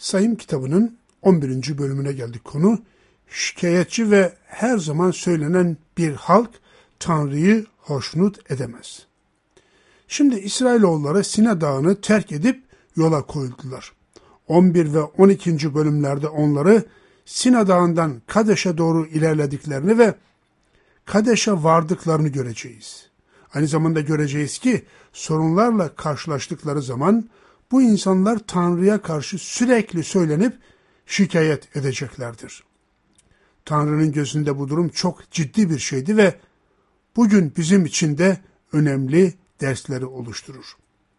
Sayım kitabının 11. bölümüne geldik konu. Şikayetçi ve her zaman söylenen bir halk Tanrı'yı hoşnut edemez. Şimdi İsrailoğulları Sina Dağı'nı terk edip yola koyuldular. 11 ve 12. bölümlerde onları Sina Dağı'ndan Kadeş'e doğru ilerlediklerini ve Kadeş'e vardıklarını göreceğiz. Aynı zamanda göreceğiz ki sorunlarla karşılaştıkları zaman bu insanlar Tanrı'ya karşı sürekli söylenip şikayet edeceklerdir. Tanrı'nın gözünde bu durum çok ciddi bir şeydi ve bugün bizim için de önemli dersleri oluşturur.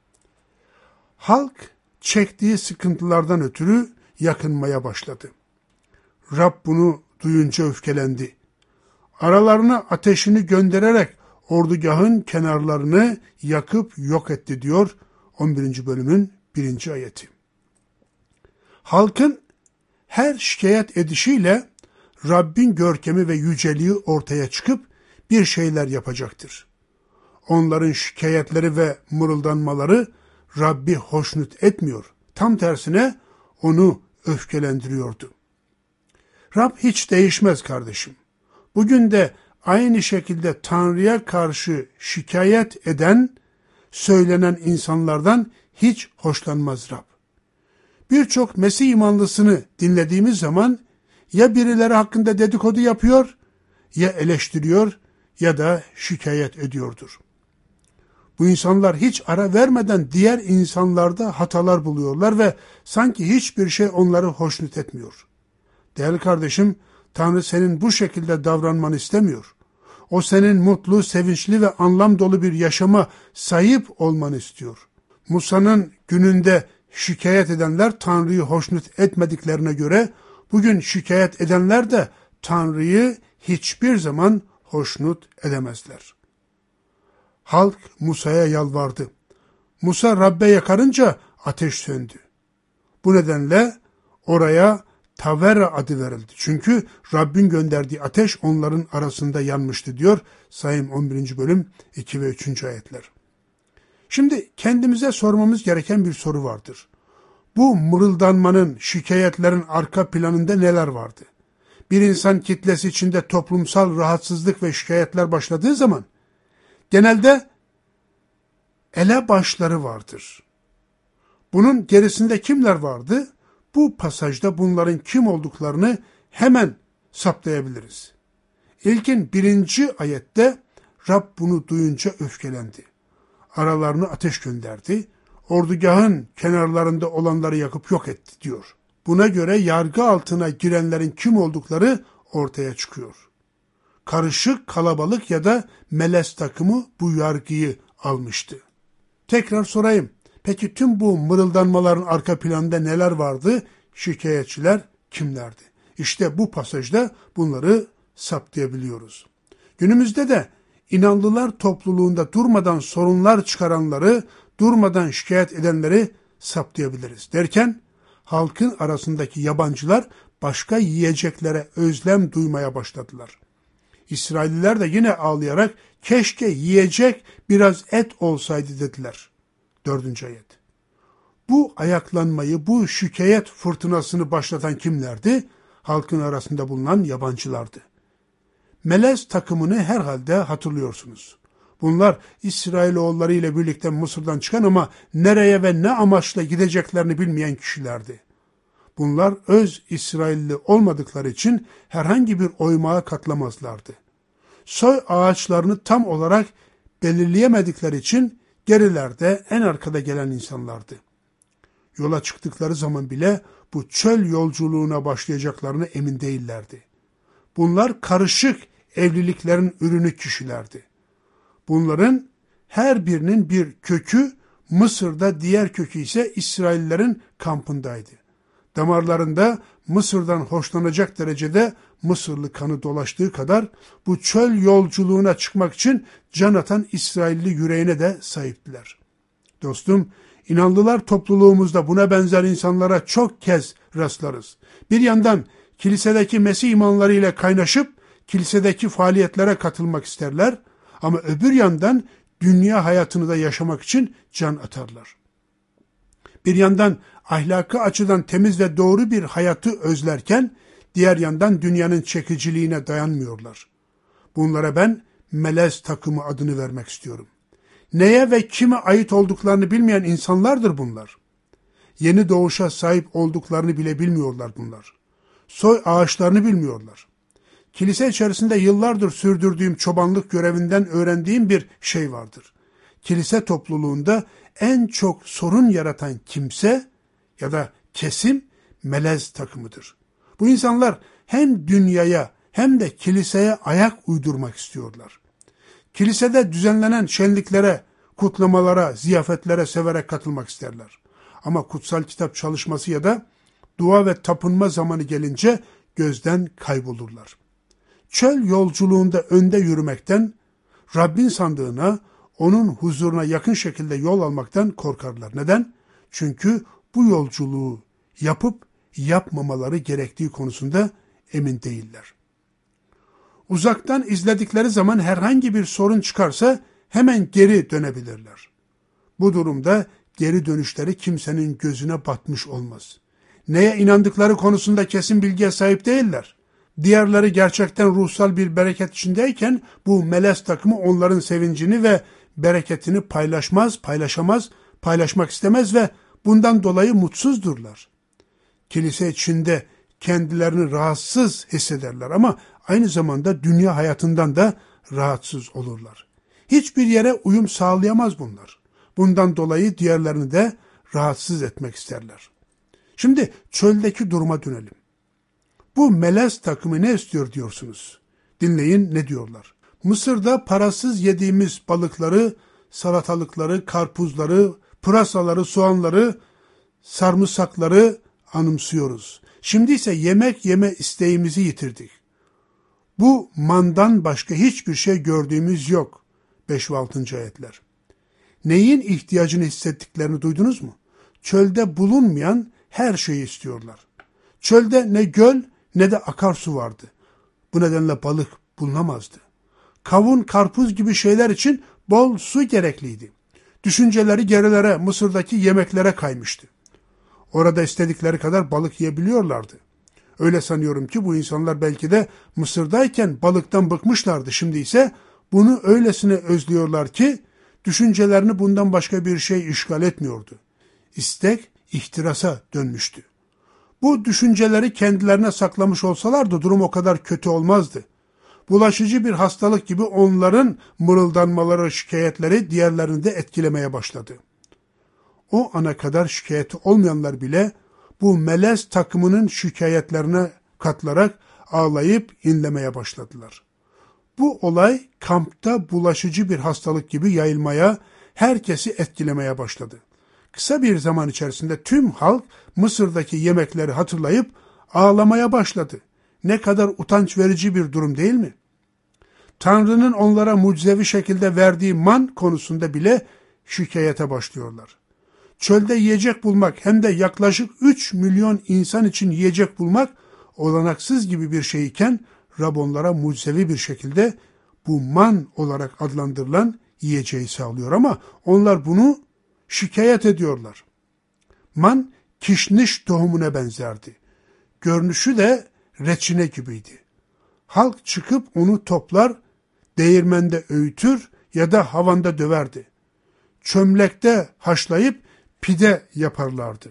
Halk çektiği sıkıntılardan ötürü yakınmaya başladı. Rab bunu duyunca öfkelendi. Aralarına ateşini göndererek ordugahın kenarlarını yakıp yok etti diyor 11. bölümün 1. ayeti. Halkın her şikayet edişiyle Rabbin görkemi ve yüceliği ortaya çıkıp bir şeyler yapacaktır. Onların şikayetleri ve mırıldanmaları Rabbi hoşnut etmiyor. Tam tersine onu öfkelendiriyordu. Rab hiç değişmez kardeşim. Bugün de aynı şekilde Tanrı'ya karşı şikayet eden, söylenen insanlardan hiç hoşlanmaz Rab. Birçok Mesih imanlısını dinlediğimiz zaman ya birileri hakkında dedikodu yapıyor, ya eleştiriyor ya da şikayet ediyordur. Bu insanlar hiç ara vermeden diğer insanlarda hatalar buluyorlar ve sanki hiçbir şey onları hoşnut etmiyor. Değerli kardeşim, Tanrı senin bu şekilde davranmanı istemiyor. O senin mutlu, sevinçli ve anlam dolu bir yaşama sahip olmanı istiyor. Musa'nın gününde şikayet edenler Tanrı'yı hoşnut etmediklerine göre bugün şikayet edenler de Tanrı'yı hiçbir zaman hoşnut edemezler. Halk Musa'ya yalvardı. Musa Rab'be yakarınca ateş söndü. Bu nedenle oraya Tavera adı verildi. Çünkü Rabbin gönderdiği ateş onların arasında yanmıştı diyor Sayım 11. bölüm 2 ve 3. ayetler. Şimdi kendimize sormamız gereken bir soru vardır. Bu mırıldanmanın, şikayetlerin arka planında neler vardı? Bir insan kitlesi içinde toplumsal rahatsızlık ve şikayetler başladığı zaman genelde elebaşları vardır. Bunun gerisinde kimler vardı? Bu pasajda bunların kim olduklarını hemen saptayabiliriz. İlkin 1. ayette Rab bunu duyunca öfkelendi. Aralarına ateş gönderdi. Ordugahın kenarlarında olanları yakıp yok etti diyor. Buna göre yargı altına girenlerin kim oldukları ortaya çıkıyor. Karışık kalabalık ya da melez takımı bu yargıyı almıştı. Tekrar sorayım. Peki tüm bu mırıldanmaların arka planında neler vardı? Şikayetçiler kimlerdi? İşte bu pasajda bunları saptayabiliyoruz. Günümüzde de inanlılar topluluğunda durmadan sorunlar çıkaranları, durmadan şikayet edenleri saptayabiliriz. Derken halkın arasındaki yabancılar başka yiyeceklere özlem duymaya başladılar. İsrailliler de yine ağlayarak keşke yiyecek biraz et olsaydı dediler. 4. ayet. Bu ayaklanmayı, bu şikayet fırtınasını başlatan kimlerdi? Halkın arasında bulunan yabancılardı. Melez takımını herhalde hatırlıyorsunuz. Bunlar İsrailoğulları ile birlikte Mısır'dan çıkan ama nereye ve ne amaçla gideceklerini bilmeyen kişilerdi. Bunlar öz İsrailli olmadıkları için herhangi bir oymağa katlamazlardı. Soy ağaçlarını tam olarak belirleyemedikleri için gerilerde en arkada gelen insanlardı. Yola çıktıkları zaman bile bu çöl yolculuğuna başlayacaklarına emin değillerdi. Bunlar karışık evliliklerin ürünü kişilerdi. Bunların her birinin bir kökü Mısır'da, diğer kökü ise İsraillerin kampındaydı. Damarlarında Mısır'dan hoşlanacak derecede Mısırlı kanı dolaştığı kadar bu çöl yolculuğuna çıkmak için can atan İsrailli yüreğine de sahiptiler. Dostum, inanlılar topluluğumuzda buna benzer insanlara çok kez rastlarız. Bir yandan kilisedeki Mesih imanlarıyla kaynaşıp kilisedeki faaliyetlere katılmak isterler ama öbür yandan dünya hayatını da yaşamak için can atarlar. Bir yandan ahlaki açıdan temiz ve doğru bir hayatı özlerken, diğer yandan dünyanın çekiciliğine dayanmıyorlar. Bunlara ben melez takımı adını vermek istiyorum. Neye ve kime ait olduklarını bilmeyen insanlardır bunlar. Yeni doğuşa sahip olduklarını bile bilmiyorlar bunlar. Soy ağaçlarını bilmiyorlar. Kilise içerisinde yıllardır sürdürdüğüm çobanlık görevinden öğrendiğim bir şey vardır. Kilise topluluğunda en çok sorun yaratan kimse ya da kesim melez takımıdır. Bu insanlar hem dünyaya hem de kiliseye ayak uydurmak istiyorlar. Kilisede düzenlenen şenliklere, kutlamalara, ziyafetlere severek katılmak isterler. Ama kutsal kitap çalışması ya da dua ve tapınma zamanı gelince gözden kaybolurlar. Çöl yolculuğunda önde yürümekten, Rabbin sandığına, onun huzuruna yakın şekilde yol almaktan korkarlar. Neden? Çünkü bu yolculuğu yapıp yapmamaları gerektiği konusunda emin değiller. Uzaktan izledikleri zaman herhangi bir sorun çıkarsa hemen geri dönebilirler. Bu durumda geri dönüşleri kimsenin gözüne batmış olmaz. Neye inandıkları konusunda kesin bilgiye sahip değiller. Diğerleri gerçekten ruhsal bir bereket içindeyken bu melez takımı onların sevincini ve bereketini paylaşmak istemez ve bundan dolayı mutsuzdurlar. Kilise içinde kendilerini rahatsız hissederler ama aynı zamanda dünya hayatından da rahatsız olurlar. Hiçbir yere uyum sağlayamaz bunlar. Bundan dolayı diğerlerini de rahatsız etmek isterler. Şimdi çöldeki duruma dönelim. Bu melez takımı ne istiyor diyorsunuz? Dinleyin ne diyorlar. Mısır'da parasız yediğimiz balıkları, salatalıkları, karpuzları, pırasaları, soğanları, sarımsakları anımsıyoruz. Şimdi ise yemek yeme isteğimizi yitirdik. Bu mandan başka hiçbir şey gördüğümüz yok. 5 ve 6. ayetler. Neyin ihtiyacını hissettiklerini duydunuz mu? Çölde bulunmayan her şeyi istiyorlar. Çölde ne göl ne de akarsu vardı. Bu nedenle balık bulunamazdı. Kavun, karpuz gibi şeyler için bol su gerekliydi. Düşünceleri gerilere, Mısır'daki yemeklere kaymıştı. Orada istedikleri kadar balık yiyebiliyorlardı. Öyle sanıyorum ki bu insanlar belki de Mısır'dayken balıktan bıkmışlardı. Şimdi ise bunu öylesine özlüyorlar ki düşüncelerini bundan başka bir şey işgal etmiyordu. İstek ihtirasa dönmüştü. Bu düşünceleri kendilerine saklamış olsalardı durum o kadar kötü olmazdı. Bulaşıcı bir hastalık gibi onların mırıldanmaları, şikayetleri diğerlerini de etkilemeye başladı. O ana kadar şikayeti olmayanlar bile bu melez takımının şikayetlerine katılarak ağlayıp inlemeye başladılar. Bu olay kampta bulaşıcı bir hastalık gibi yayılmaya, herkesi etkilemeye başladı. Kısa bir zaman içerisinde tüm halk Mısır'daki yemekleri hatırlayıp ağlamaya başladı. Ne kadar utanç verici bir durum değil mi? Tanrı'nın onlara mucizevi şekilde verdiği man konusunda bile şikayete başlıyorlar. Çölde yiyecek bulmak hem de yaklaşık 3 milyon insan için yiyecek bulmak olanaksız gibi bir şey iken Rab onlara mucizevi bir şekilde bu man olarak adlandırılan yiyeceği sağlıyor ama onlar bunu şikayet ediyorlar. Man kişniş tohumuna benzerdi. Görünüşü de reçine gibiydi. Halk çıkıp onu toplar, değirmende öğütür ya da havanda döverdi. Çömlekte haşlayıp pide yaparlardı.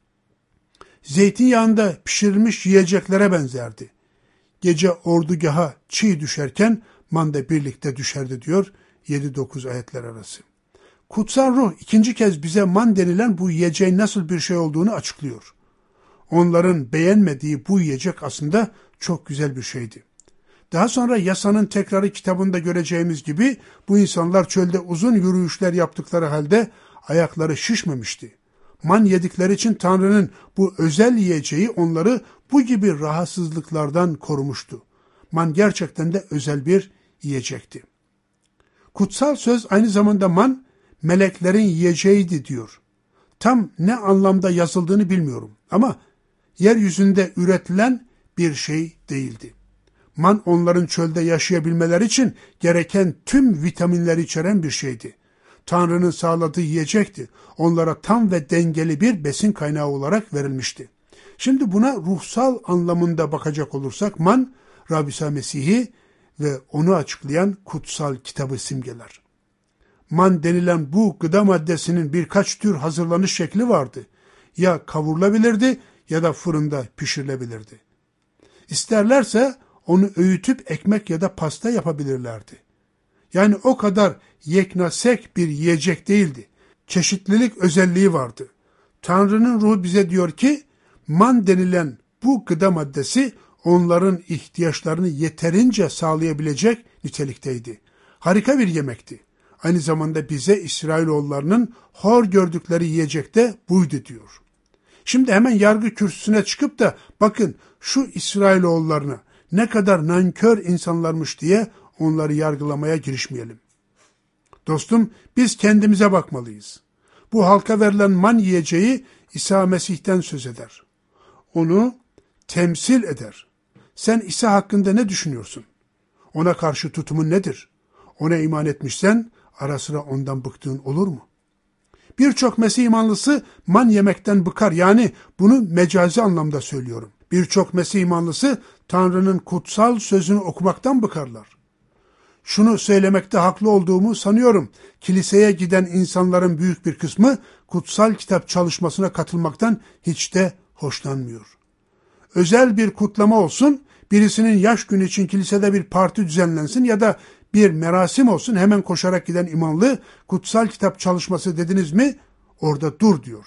Zeytinyağında pişirilmiş yiyeceklere benzerdi. Gece ordugaha çiğ düşerken manda birlikte düşerdi diyor 7-9 ayetler arası. Kutsal Ruh ikinci kez bize man denilen bu yiyeceğin nasıl bir şey olduğunu açıklıyor. Onların beğenmediği bu yiyecek aslında çok güzel bir şeydi. Daha sonra Yasanın Tekrarı kitabında göreceğimiz gibi bu insanlar çölde uzun yürüyüşler yaptıkları halde ayakları şişmemişti. Man yedikleri için Tanrı'nın bu özel yiyeceği onları bu gibi rahatsızlıklardan korumuştu. Man gerçekten de özel bir yiyecekti. Kutsal söz aynı zamanda man meleklerin yiyeceğiydi diyor. Tam ne anlamda yazıldığını bilmiyorum ama yeryüzünde üretilen bir şey değildi. Man onların çölde yaşayabilmeleri için gereken tüm vitaminleri içeren bir şeydi. Tanrı'nın sağladığı yiyecekti. Onlara tam ve dengeli bir besin kaynağı olarak verilmişti. Şimdi buna ruhsal anlamında bakacak olursak man, Rabbi İsa Mesih'i ve onu açıklayan kutsal kitabı simgeler. Man denilen bu gıda maddesinin birkaç tür hazırlanış şekli vardı. Ya kavrulabilirdi ya da fırında pişirilebilirdi. İsterlerse onu öğütüp ekmek ya da pasta yapabilirlerdi. Yani o kadar yeknasek bir yiyecek değildi. Çeşitlilik özelliği vardı. Tanrı'nın ruhu bize diyor ki, man denilen bu gıda maddesi onların ihtiyaçlarını yeterince sağlayabilecek nitelikteydi. Harika bir yemekti. Aynı zamanda bize İsrailoğullarının hor gördükleri yiyecek de buydu diyor. Şimdi hemen yargı kürsüsüne çıkıp da bakın şu İsrailoğullarına ne kadar nankör insanlarmış diye onları yargılamaya girişmeyelim. Dostum, biz kendimize bakmalıyız. Bu halka verilen man yiyeceği İsa Mesih'ten söz eder. Onu temsil eder. Sen İsa hakkında ne düşünüyorsun? Ona karşı tutumun nedir? Ona iman etmişsen ara sıra ondan bıktığın olur mu? Birçok Mesih imanlısı man yemekten bıkar. Yani bunu mecazi anlamda söylüyorum. Birçok Mesih imanlısı Tanrı'nın kutsal sözünü okumaktan bıkarlar. Şunu söylemekte haklı olduğumu sanıyorum. Kiliseye giden insanların büyük bir kısmı kutsal kitap çalışmasına katılmaktan hiç de hoşlanmıyor. Özel bir kutlama olsun, birisinin yaş günü için kilisede bir parti düzenlensin ya da bir merasim olsun, hemen koşarak giden imanlı kutsal kitap çalışması dediniz mi orada dur diyor.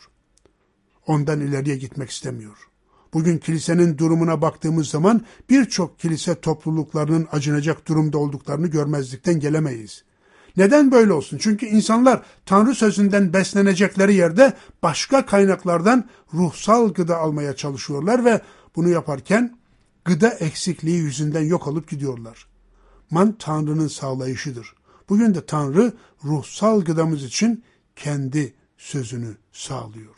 Ondan ileriye gitmek istemiyor. Bugün kilisenin durumuna baktığımız zaman birçok kilise topluluklarının acınacak durumda olduklarını görmezlikten gelemeyiz. Neden böyle olsun? Çünkü insanlar Tanrı sözünden beslenecekleri yerde başka kaynaklardan ruhsal gıda almaya çalışıyorlar ve bunu yaparken gıda eksikliği yüzünden yok olup gidiyorlar. Man Tanrı'nın sağlayışıdır. Bugün de Tanrı ruhsal gıdamız için kendi sözünü sağlıyor.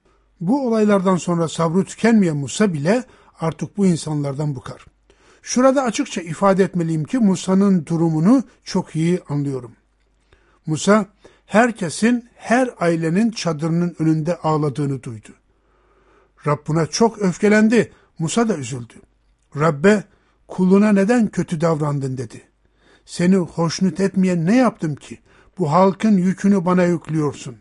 Bu olaylardan sonra sabrı tükenmeyen Musa bile artık bu insanlardan bıkar. Şurada açıkça ifade etmeliyim ki Musa'nın durumunu çok iyi anlıyorum. Musa herkesin, her ailenin çadırının önünde ağladığını duydu. Rab buna çok öfkelendi. Musa da üzüldü. Rabbe, kuluna neden kötü davrandın dedi. Seni hoşnut etmeyen ne yaptım ki? Bu halkın yükünü bana yüklüyorsun.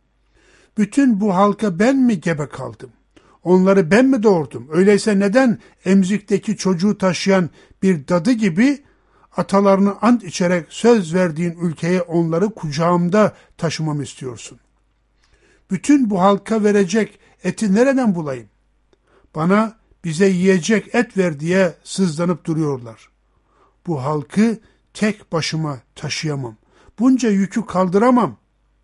Bütün bu halka ben mi gebe kaldım? Onları ben mi doğurdum? Öyleyse neden emzikteki çocuğu taşıyan bir dadı gibi atalarını ant içerek söz verdiğin ülkeye onları kucağımda taşımamı istiyorsun? Bütün bu halka verecek eti nereden bulayım? Bana bize yiyecek et ver diye sızlanıp duruyorlar. Bu halkı tek başıma taşıyamam. Bunca yükü kaldıramam.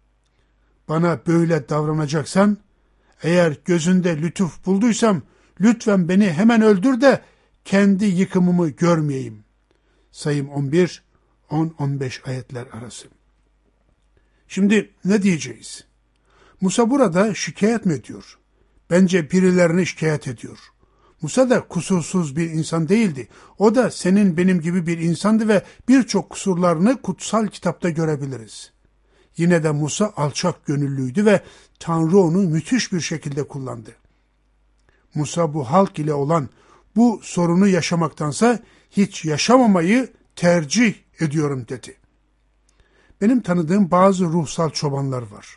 Bana böyle davranacaksan, eğer gözünde lütuf bulduysam, lütfen beni hemen öldür de kendi yıkımımı görmeyeyim. Sayım 11, 10-15 ayetler arası. Şimdi ne diyeceğiz? Musa burada şikayet mi ediyor? Bence birilerini şikayet ediyor. Musa da kusursuz bir insan değildi. O da senin benim gibi bir insandı ve birçok kusurlarını kutsal kitapta görebiliriz. Yine de Musa alçak gönüllüydü ve Tanrı onu müthiş bir şekilde kullandı. Musa bu halk ile olan bu sorunu yaşamaktansa hiç yaşamamayı tercih ediyorum dedi. Benim tanıdığım bazı ruhsal çobanlar var.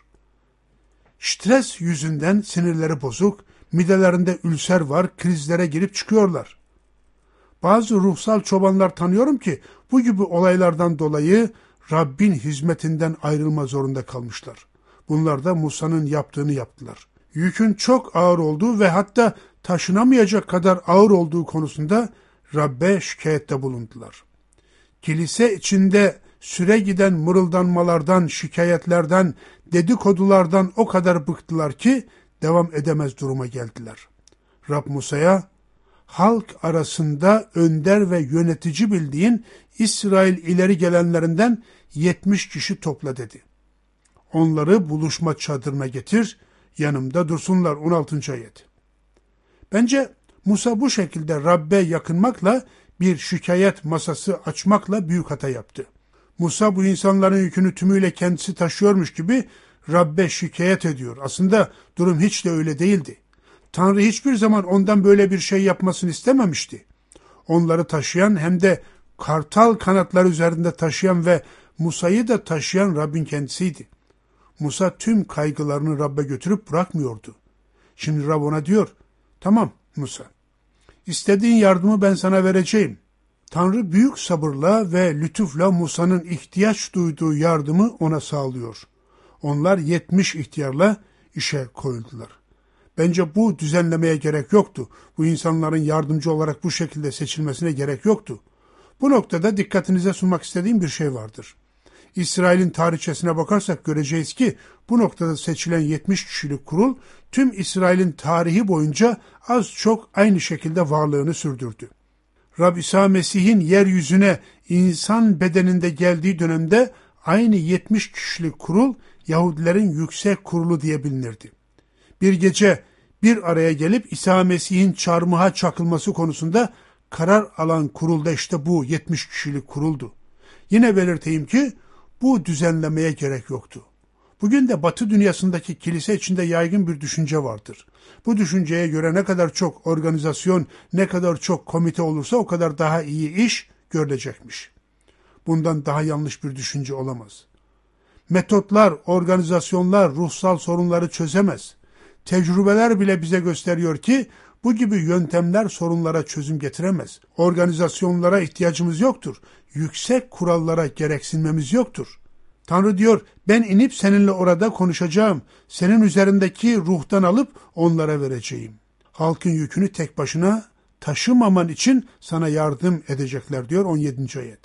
Stres yüzünden sinirleri bozuk, midelerinde ülser var, krizlere girip çıkıyorlar. Bazı ruhsal çobanlar tanıyorum ki bu gibi olaylardan dolayı Rabbin hizmetinden ayrılma zorunda kalmışlar. Bunlar da Musa'nın yaptığını yaptılar. Yükün çok ağır olduğu ve hatta taşınamayacak kadar ağır olduğu konusunda Rabbe şikayette bulundular. Kilise içinde süre giden mırıldanmalardan, şikayetlerden, dedikodulardan o kadar bıktılar ki devam edemez duruma geldiler. Rab Musa'ya, halk arasında önder ve yönetici bildiğin İsrail ileri gelenlerinden 70 kişi topla dedi. Onları buluşma çadırına getir, yanımda dursunlar. 16. ayet. Bence Musa bu şekilde Rabbe yakınmakla, bir şikayet masası açmakla büyük hata yaptı. Musa bu insanların yükünü tümüyle kendisi taşıyormuş gibi Rabbe şikayet ediyor. Aslında durum hiç de öyle değildi. Tanrı hiçbir zaman ondan böyle bir şey yapmasını istememişti. Onları taşıyan hem de kartal kanatları üzerinde taşıyan ve Musa'yı da taşıyan Rabbin kendisiydi. Musa tüm kaygılarını Rabbe götürüp bırakmıyordu. Şimdi Rab ona diyor, tamam Musa, istediğin yardımı ben sana vereceğim. Tanrı büyük sabırla ve lütufla Musa'nın ihtiyaç duyduğu yardımı ona sağlıyor. Onlar 70 ihtiyarla işe koyuldular. Bence bu düzenlemeye gerek yoktu. Bu insanların yardımcı olarak bu şekilde seçilmesine gerek yoktu. Bu noktada dikkatinize sunmak istediğim bir şey vardır. İsrail'in tarihçesine bakarsak göreceğiz ki bu noktada seçilen 70 kişilik kurul tüm İsrail'in tarihi boyunca az çok aynı şekilde varlığını sürdürdü. Rab İsa Mesih'in yeryüzüne insan bedeninde geldiği dönemde aynı 70 kişilik kurul Yahudilerin yüksek kurulu diye bilinirdi. Bir gece bir araya gelip İsa Mesih'in çarmıha çakılması konusunda karar alan kurulda işte bu 70 kişilik kuruldu. Yine belirteyim ki bu düzenlemeye gerek yoktu. Bugün de Batı dünyasındaki kilise içinde yaygın bir düşünce vardır. Bu düşünceye göre ne kadar çok organizasyon, ne kadar çok komite olursa o kadar daha iyi iş görülecekmiş. Bundan daha yanlış bir düşünce olamaz. Metotlar, organizasyonlar ruhsal sorunları çözemez. Tecrübeler bile bize gösteriyor ki bu gibi yöntemler sorunlara çözüm getiremez. Organizasyonlara ihtiyacımız yoktur. Yüksek kurallara gereksinmemiz yoktur. Tanrı diyor, ben inip seninle orada konuşacağım. Senin üzerindeki ruhtan alıp onlara vereceğim. Halkın yükünü tek başına taşımaman için sana yardım edecekler diyor 17. ayet.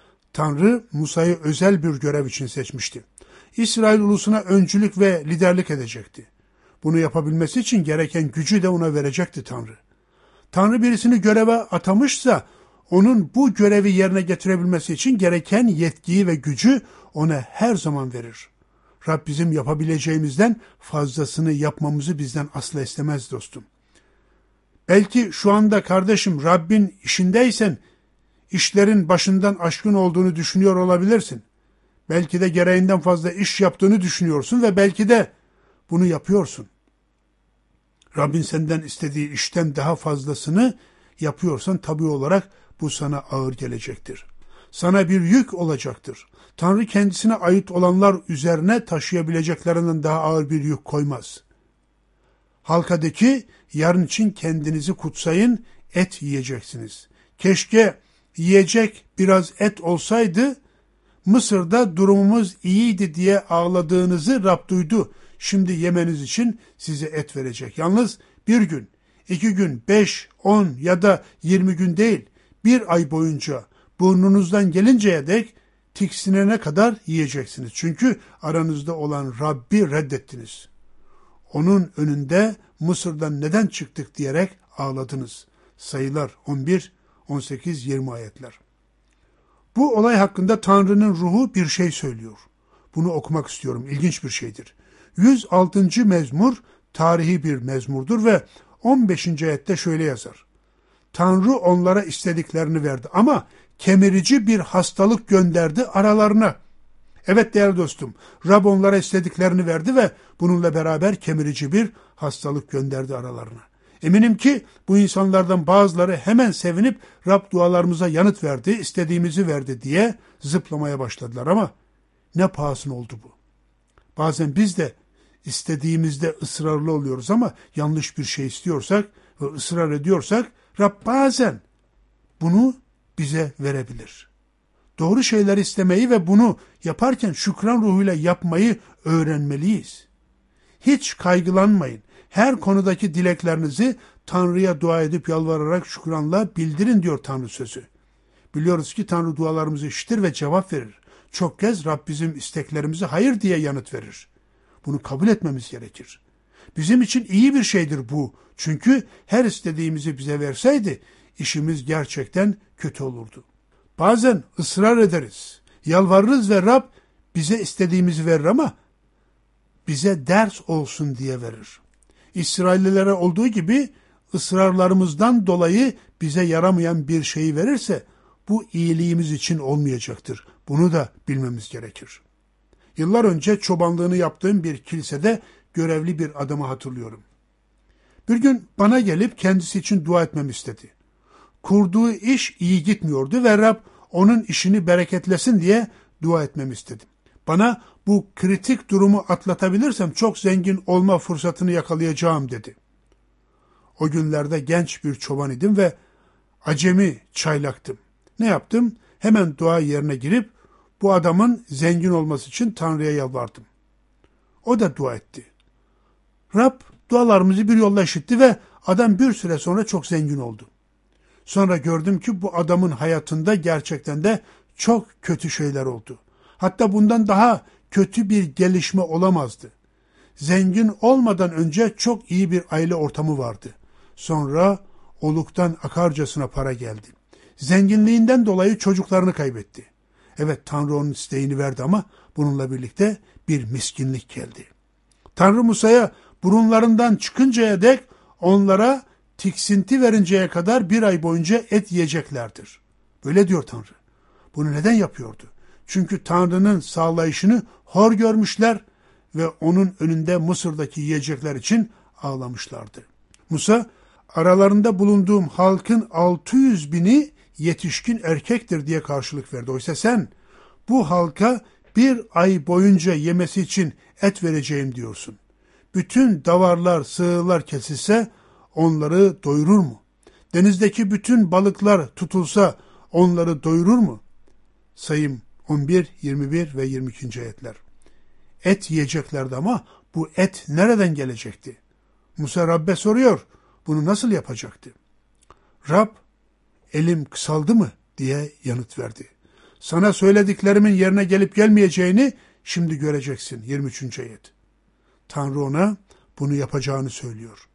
Tanrı Musa'yı özel bir görev için seçmişti. İsrail ulusuna öncülük ve liderlik edecekti. Bunu yapabilmesi için gereken gücü de ona verecekti Tanrı. Tanrı birisini göreve atamışsa onun bu görevi yerine getirebilmesi için gereken yetkiyi ve gücü ona her zaman verir. Rab bizim yapabileceğimizden fazlasını yapmamızı bizden asla istemez dostum. Belki şu anda kardeşim Rabbin işindeysen işlerin başından aşkın olduğunu düşünüyor olabilirsin. Belki de gereğinden fazla iş yaptığını düşünüyorsun ve belki de bunu yapıyorsun. Rabbin senden istediği işten daha fazlasını yapıyorsan tabii olarak bu sana ağır gelecektir. Sana bir yük olacaktır. Tanrı kendisine ait olanlar üzerine taşıyabileceklerinden daha ağır bir yük koymaz. Halka de ki, yarın için kendinizi kutsayın, et yiyeceksiniz. Keşke yiyecek biraz et olsaydı, Mısır'da durumumuz iyiydi diye ağladığınızı Rab duydu. Şimdi yemeniz için size et verecek. Yalnız bir gün, 2 gün, 5, 10 ya da 20 gün değil, bir ay boyunca burnunuzdan gelinceye dek tiksinene kadar yiyeceksiniz. Çünkü aranızda olan Rabbi reddettiniz. Onun önünde Mısır'dan neden çıktık diyerek ağladınız. Sayılar 11, 18, 20 ayetler. Bu olay hakkında Tanrı'nın ruhu bir şey söylüyor. Bunu okumak istiyorum. İlginç bir şeydir. 106. mezmur tarihi bir mezmurdur ve 15. ayette şöyle yazar. Tanrı onlara istediklerini verdi ama kemirici bir hastalık gönderdi aralarına. Evet değerli dostum, Rab onlara istediklerini verdi ve bununla beraber kemirici bir hastalık gönderdi aralarına. Eminim ki bu insanlardan bazıları hemen sevinip Rab dualarımıza yanıt verdi, istediğimizi verdi diye zıplamaya başladılar ama ne pahasına oldu bu? Bazen biz de istediğimizde ısrarlı oluyoruz ama yanlış bir şey istiyorsak ve ısrar ediyorsak Rab bazen bunu bize verebilir. Doğru şeyler istemeyi ve bunu yaparken şükran ruhuyla yapmayı öğrenmeliyiz. Hiç kaygılanmayın. Her konudaki dileklerinizi Tanrı'ya dua edip yalvararak şükranla bildirin diyor Tanrı sözü. Biliyoruz ki Tanrı dualarımızı işitir ve cevap verir. Çok kez Rab bizim isteklerimize hayır diye yanıt verir. Bunu kabul etmemiz gerekir. Bizim için iyi bir şeydir bu. Çünkü her istediğimizi bize verseydi işimiz gerçekten kötü olurdu. Bazen ısrar ederiz, yalvarırız ve Rab bize istediğimizi verir ama bize ders olsun diye verir. İsraillilere olduğu gibi ısrarlarımızdan dolayı bize yaramayan bir şeyi verirse bu iyiliğimiz için olmayacaktır. Bunu da bilmemiz gerekir. Yıllar önce çobanlığını yaptığım bir kilisede görevli bir adamı hatırlıyorum. Bir gün bana gelip kendisi için dua etmemi istedi. Kurduğu iş iyi gitmiyordu ve Rab onun işini bereketlesin diye dua etmemi istedi. Bana bu kritik durumu atlatabilirsem çok zengin olma fırsatını yakalayacağım dedi. O günlerde genç bir çoban idim ve acemi çaylaktım. Ne yaptım? Hemen dua yerine girip bu adamın zengin olması için Tanrı'ya yalvardım. O da dua etti. Rab dualarımızı bir yolla işitti ve adam bir süre sonra çok zengin oldu. Sonra gördüm ki bu adamın hayatında gerçekten de çok kötü şeyler oldu. Hatta bundan daha kötü bir gelişme olamazdı. Zengin olmadan önce çok iyi bir aile ortamı vardı. Sonra oluktan akarcasına para geldi. Zenginliğinden dolayı çocuklarını kaybetti. Evet, Tanrı onun isteğini verdi ama bununla birlikte bir miskinlik geldi. Tanrı Musa'ya burunlarından çıkıncaya dek onlara tiksinti verinceye kadar 1 ay boyunca et yiyeceklerdir. Böyle diyor Tanrı. Bunu neden yapıyordu? Çünkü Tanrı'nın sağlayışını hor görmüşler ve onun önünde Mısır'daki yiyecekler için ağlamışlardı. Musa, aralarında bulunduğum halkın 600 bini yetişkin erkektir diye karşılık verdi. Oysa sen bu halka 1 ay boyunca yemesi için et vereceğim diyorsun. Bütün davarlar, sığırlar kesilse onları doyurur mu? Denizdeki bütün balıklar tutulsa onları doyurur mu? Sayım 11, 21 ve 22. ayetler. Et yiyeceklerdi ama bu et nereden gelecekti? Musa Rab'be soruyor. Bunu nasıl yapacaktı? Rab, elim kısaldı mı diye yanıt verdi. Sana söylediklerimin yerine gelip gelmeyeceğini şimdi göreceksin. 23. ayet. Tanrı ona bunu yapacağını söylüyor.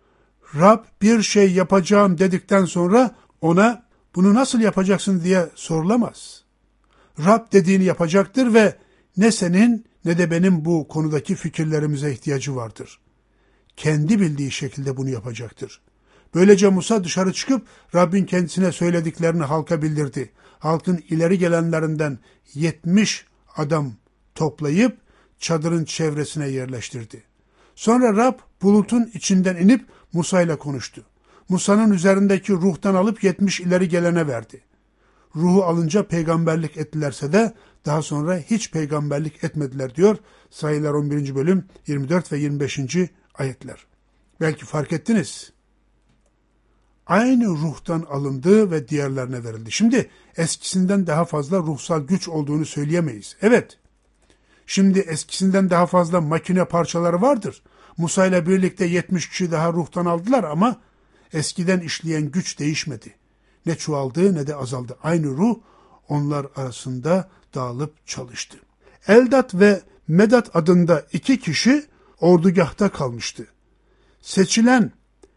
Rab bir şey yapacağım dedikten sonra ona bunu nasıl yapacaksın diye sorulamaz. Rab dediğini yapacaktır ve ne senin ne de benim bu konudaki fikirlerimize ihtiyacı vardır. Kendi bildiği şekilde bunu yapacaktır. Böylece Musa dışarı çıkıp Rabbin kendisine söylediklerini halka bildirdi. Halkın ileri gelenlerinden 70 adam toplayıp çadırın çevresine yerleştirdi. Sonra Rab bulutun içinden inip Musa ile konuştu. Musa'nın üzerindeki ruhtan alıp 70 ileri gelene verdi. Ruhu alınca peygamberlik ettilerse de daha sonra hiç peygamberlik etmediler diyor Sayılar 11. bölüm 24 ve 25. ayetler. Belki fark ettiniz. Aynı ruhtan alındı ve diğerlerine verildi. Şimdi eskisinden daha fazla ruhsal güç olduğunu söyleyemeyiz. Evet, şimdi eskisinden daha fazla makine parçaları vardır. Musa ile birlikte 70 kişi daha ruhtan aldılar ama eskiden işleyen güç değişmedi. Ne çoğaldı ne de azaldı. Aynı ruh onlar arasında dağılıp çalıştı. Eldad ve Medad adında 2 kişi ordugahta kalmıştı. Seçilen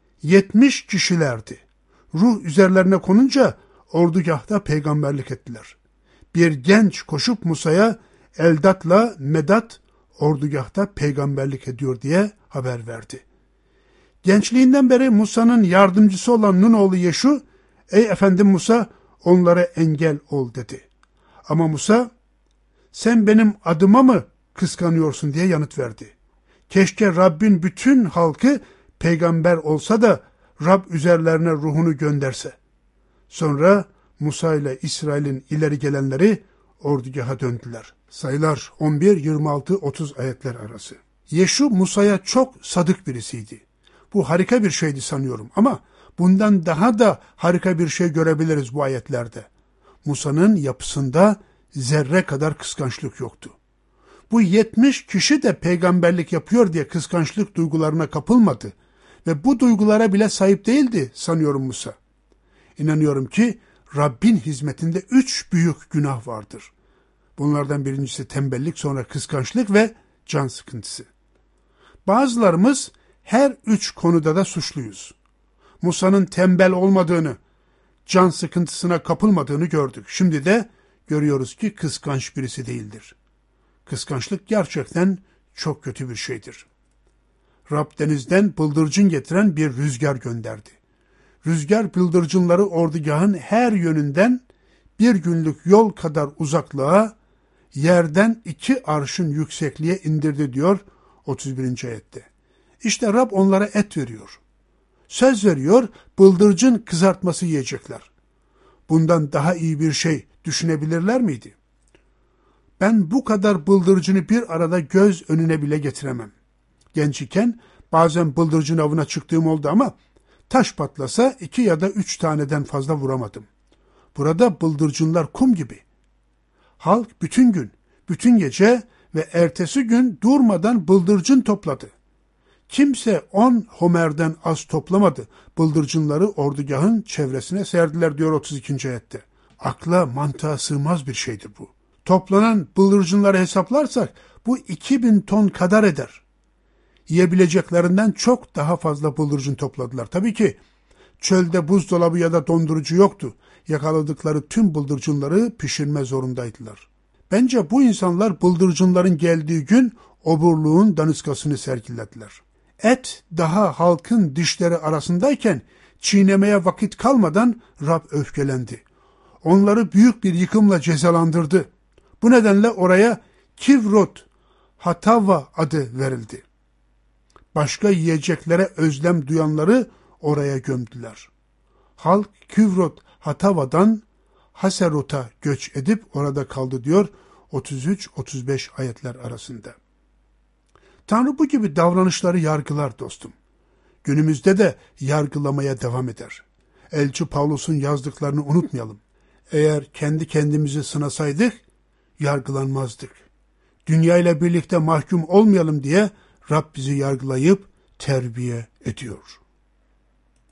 70 kişilerdi. Ruh üzerlerine konunca ordugahta peygamberlik ettiler. Bir genç koşup Musa'ya Eldad'la Medad ordugahta peygamberlik ediyor diye haber verdi. Gençliğinden beri Musa'nın yardımcısı olan Nun oğlu Yeşu, ey efendim Musa onlara engel ol dedi. Ama Musa, sen benim adıma mı kıskanıyorsun diye yanıt verdi. Keşke Rabbin bütün halkı peygamber olsa da Rab üzerlerine ruhunu gönderse. Sonra Musa ile İsrail'in ileri gelenleri ordugaha döndüler. Sayılar 11, 26, 30 ayetler arası. Yeşu Musa'ya çok sadık birisiydi. Bu harika bir şeydi sanıyorum ama bundan daha da harika bir şey görebiliriz bu ayetlerde. Musa'nın yapısında zerre kadar kıskançlık yoktu. Bu 70 kişi de peygamberlik yapıyor diye kıskançlık duygularına kapılmadı ve bu duygulara bile sahip değildi sanıyorum Musa. İnanıyorum ki Rabbin hizmetinde 3 büyük günah vardır. Bunlardan birincisi tembellik, sonra kıskançlık ve can sıkıntısı. Bazılarımız her 3 konuda da suçluyuz. Musa'nın tembel olmadığını, can sıkıntısına kapılmadığını gördük. Şimdi de görüyoruz ki kıskanç birisi değildir. Kıskançlık gerçekten çok kötü bir şeydir. Rab denizden bıldırcın getiren bir rüzgar gönderdi. Rüzgar bıldırcınları ordugahın her yönünden bir günlük yol kadar uzaklığa, yerden 2 arşın yüksekliğe indirdi diyor 31. ayette. İşte Rab onlara et veriyor. Söz veriyor, bıldırcın kızartması yiyecekler. Bundan daha iyi bir şey düşünebilirler miydi? Ben bu kadar bıldırcını bir arada göz önüne bile getiremem. Genç iken bazen bıldırcın avına çıktığım oldu ama taş patlasa 2 ya da 3 taneden fazla vuramadım. Burada bıldırcınlar kum gibi. Halk bütün gün, bütün gece ve ertesi gün durmadan bıldırcın topladı. Kimse 10 homerden az toplamadı. Bıldırcınları ordugahın çevresine serdiler diyor 32. ayette. Akla, mantığa sığmaz bir şeydir bu. Toplanan bıldırcınları hesaplarsak bu 2000 ton kadar eder. Yiyebileceklerinden çok daha fazla bıldırcın topladılar. Tabii ki çölde buzdolabı ya da dondurucu yoktu. Yakaladıkları tüm bıldırcınları pişirme zorundaydılar. Bence bu insanlar bıldırcınların geldiği gün oburluğun daniskasını sergilediler. Et daha halkın dişleri arasındayken çiğnemeye vakit kalmadan Rab öfkelendi. Onları büyük bir yıkımla cezalandırdı. Bu nedenle oraya Kivrot Hatava adı verildi. Başka yiyeceklere özlem duyanları oraya gömdüler. Halk Kivrot Hatava'dan Haserot'a göç edip orada kaldı diyor 33-35 ayetler arasında. Tanrı bu gibi davranışları yargılar dostum. Günümüzde de yargılamaya devam eder. Elçi Pavlus'un yazdıklarını unutmayalım. Eğer kendi kendimizi sınasaydık, yargılanmazdık. Dünya ile birlikte mahkum olmayalım diye Rab bizi yargılayıp terbiye ediyor.